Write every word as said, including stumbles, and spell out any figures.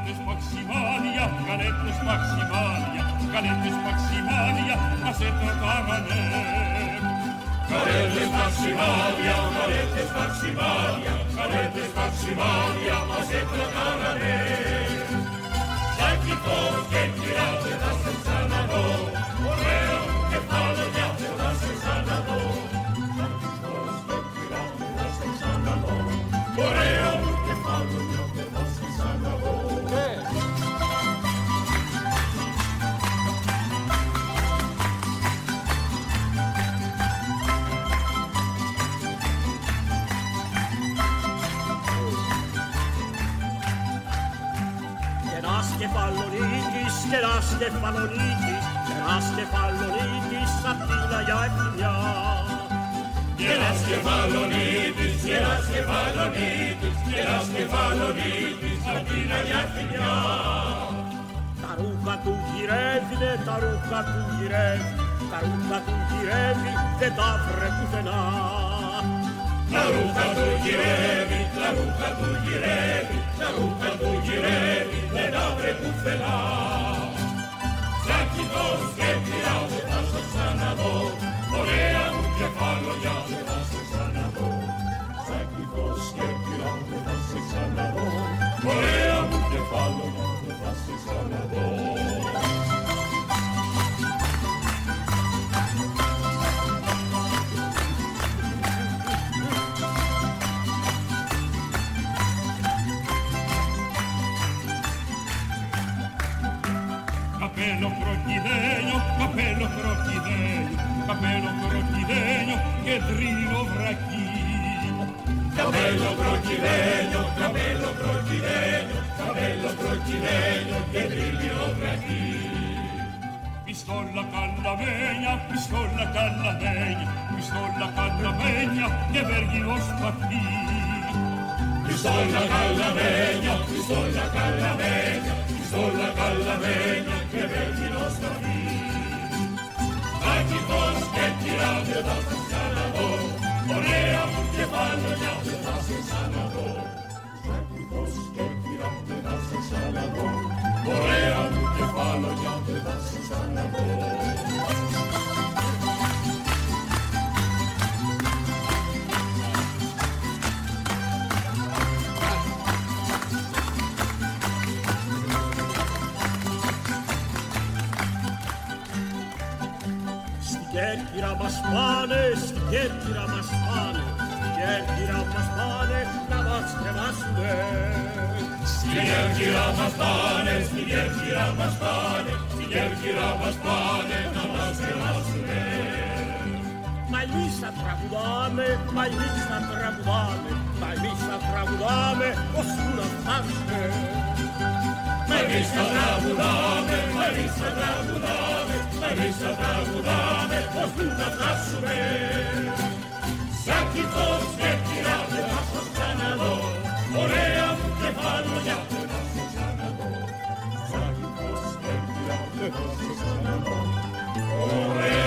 Galette Spaximania, Galette Spaximania, Galette Spaximania, Assetto Caranet. Galette Spaximania, Galette Spaximania, Galette Spaximania, Assetto Caranet. Sai chi può che tirate da Senzanano, vorrei che fanno gli altri da Senzanano. Sai chi può che tirate da Senzanano, vorrei che fanno gli altri da Senzanano. Kefalonitis, keras kefalonitis, keras kefalonitis, sapina jaknia. Keras kefalonitis, keras kefalonitis, keras kefalonitis, sapina jaknia. Τα ρούχα του γυρεύει, ναι, τα ρούχα του γυρεύει, τα ρούχα του γυρεύει, δεν τα βρε πουθενά. Τα ρούχα του γυρεύει, τα ρούχα του γυρεύει, τα ρούχα του γυρεύει, δεν τα βρε πουθενά. Σαν κοιτός και πειράω δεν θα σε ξαναδώ, ωραία μου κεφάλωγια δεν θα σε ξαναδώ. Σαν κοιτός και πειράω δεν θα σε ξαναδώ, ωραία μου κεφάλωγια δεν θα σε ξαναδώ. Capello crocchidegno, capello crocchidegno, capello crocchidegno che drillo vracchino. Capello crocchidegno, capello crocchidegno, capello crocchidegno che drillo vracchino. Pistola callamegna, pistola callamegna, pistola callamegna che verghi lo spaccino. Pistola callamegna, pistola callamegna, pistola callamegna che vedi lo stafino. A chi fosse che tirate da Senzanano, vorrei che fanno gli altri da Senzanano. A chi fosse che tirate da Senzanano, vorrei che fanno gli altri da Senzanano. Κέρκυρα μας πάνε, στην Κέρκυρα μας πάνε, στην Κέρκυρα μας πάνε να μας κρεμάσουνε. Στην Κέρκυρα μας πάνε, στην Κέρκυρα μας πάνε, στην Κέρκυρα μας πάνε να μας κρεμάσουνε. Μα εμείς θα τραγουδάμε, μα εμείς θα τραγουδάμε, μα εμείς θα τραγουδάμε ώσπου να φτάσουμε. Μα εμείς θα τραγουδάμε, μα εμείς θα τραγουδάμε, μα εμείς θα τραγουδάμε ώσπου να φτάσουμε. Σαν κοιτός και tirate θα σας ξαναδώ, ωραία μου κεφάλωγια δεν θα σας ξαναδώ. Σαν κοιτός και tirate θα σας ξαναδώ, ωραία